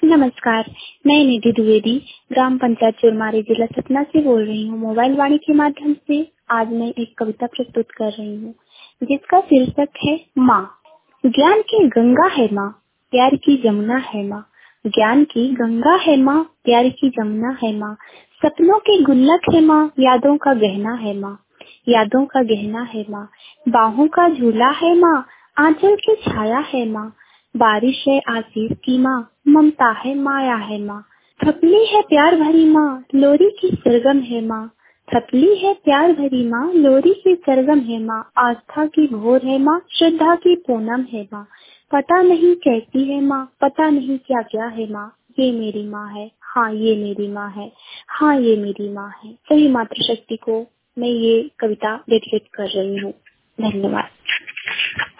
नमस्कार, मैं निधि द्विवेदी ग्राम पंचायत चुरमारी जिला सतना से बोल रही हूँ। मोबाइल वाणी के माध्यम से आज मैं एक कविता प्रस्तुत कर रही हूँ जिसका शीर्षक है माँ। ज्ञान की गंगा है माँ, प्यार की जमुना है माँ। ज्ञान की गंगा है माँ, प्यार की जमुना है माँ। सपनों की गुल्लक है माँ, यादों का गहना है माँ। यादों का गहना है माँ, बाहों का झूला है माँ, आंचल की छाया है माँ। बारिश है आशीष की माँ, ममता है माया है माँ। थपली है प्यार भरी माँ, लोरी की सरगम है माँ। थपली है प्यार भरी माँ, लोरी की सरगम है माँ। आस्था की भोर है माँ, श्रद्धा की पूनम है माँ। पता नहीं कैसी है माँ, पता नहीं क्या क्या है माँ। ये मेरी माँ है, हाँ ये मेरी माँ है, हाँ ये मेरी माँ है। सही मातृशक्ति को मैं ये कविता डेडिकेट कर रही हूँ। धन्यवाद।